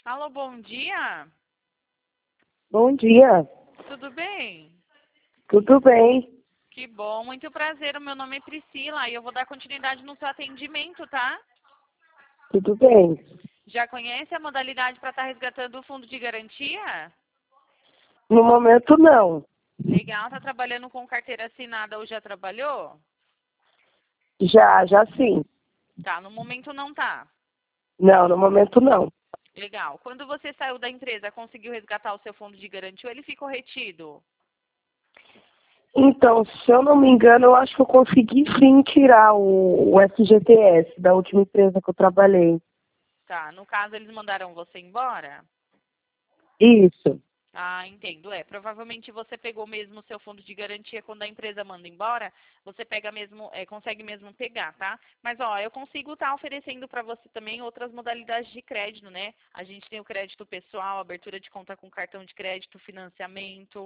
Alô, bom dia. Bom dia, Tudo bem? tudo bem? Que bom, muito prazer. O meu nome é Priscila e eu vou dar continuidade no seu atendimento, tá? Tudo bem. Já conhece a modalidade para estar resgatando o fundo de garantia? No momento, não. Legal, tá trabalhando com carteira assinada ou já trabalhou? Já sim. Tá, no momento não tá. Não, no momento, não. Legal. Quando você saiu da empresa, conseguiu resgatar o seu fundo de garantia ou ele ficou retido? Então, se eu não me engano, eu acho que eu consegui sim tirar o FGTS da última empresa que eu trabalhei. Tá, no caso eles mandaram você embora? Isso. Ah, entendo. Provavelmente você pegou mesmo o seu fundo de garantia quando a empresa manda embora, você pega mesmo, consegue mesmo pegar, tá? Mas ó, eu consigo estar oferecendo para você também outras modalidades de crédito, né? A gente tem o crédito pessoal, abertura de conta com cartão de crédito, financiamento.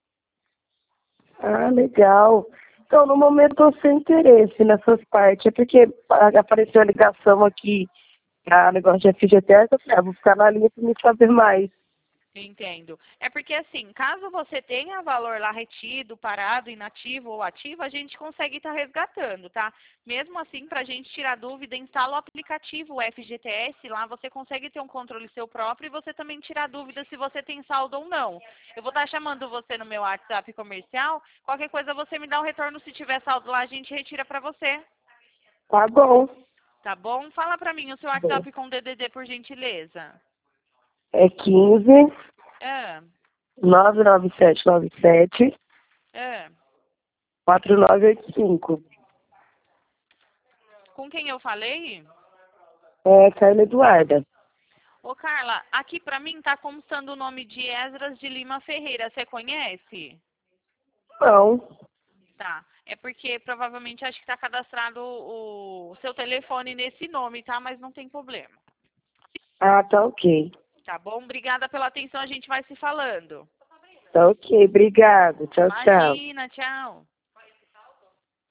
Ah, legal. Então, no momento, eu sem interesse nessas partes. É porque apareceu a ligação aqui para negócio de FGTS. Eu falei, vou ficar na linha para me saber mais. Entendo. É porque assim, caso você tenha valor lá retido, parado, inativo ou ativo, a gente consegue estar resgatando, tá? Mesmo assim, para a gente tirar dúvida, instala o aplicativo o FGTS, lá você consegue ter um controle seu próprio e você também tirar dúvida se você tem saldo ou não. Eu vou estar chamando você no meu WhatsApp comercial, qualquer coisa você me dá um retorno, se tiver saldo lá, a gente retira para você, Tá bom. tá bom? Fala para mim o seu Bom, WhatsApp com DDD, por gentileza. é 15 É, 99797 é. 4985. Com quem eu falei? É, Carla Eduarda. Ô, Carla, aqui pra mim tá constando o nome de Esdras de Lima Ferreira. Você conhece? Não. Tá. É porque provavelmente acho que tá cadastrado o seu telefone nesse nome, tá? Mas não tem problema. Ah, tá ok. Tá bom? Obrigada pela atenção, a gente vai se falando. Tá ok, obrigado. Tchau, tchau. Imagina, tchau.